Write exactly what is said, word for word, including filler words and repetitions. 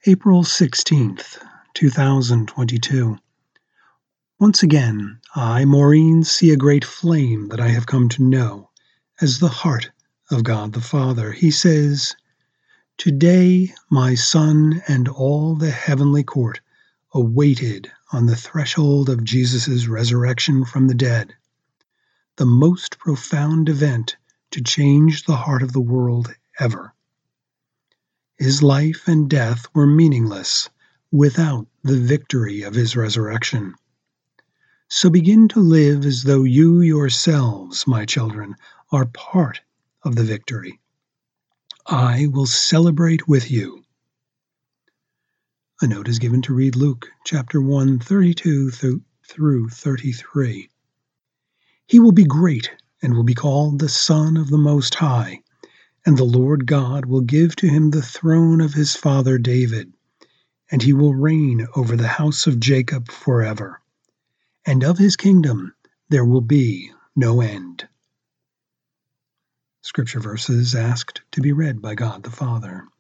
April sixteenth, two thousand twenty-two. Once again, I, Maureen, see a great flame that I have come to know as the heart of God the Father. He says, "Today my Son and all the heavenly court awaited on the threshold of Jesus' resurrection from the dead, the most profound event to change the heart of the world ever. His life and death were meaningless without the victory of his resurrection. So begin to live as though you yourselves, my children, are part of the victory. I will celebrate with you." A note is given to read Luke chapter one, thirty-two through thirty-three. "He will be great and will be called the Son of the Most High. And the Lord God will give to him the throne of his father David, and he will reign over the house of Jacob forever, and of his kingdom there will be no end." Scripture verses asked to be read by God the Father.